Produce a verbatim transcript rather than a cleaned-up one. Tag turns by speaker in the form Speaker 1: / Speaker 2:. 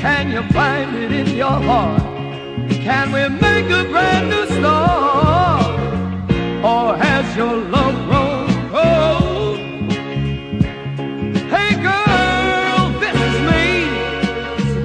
Speaker 1: Can you find it in your heart? Can we make a brand new start? Or has your love grown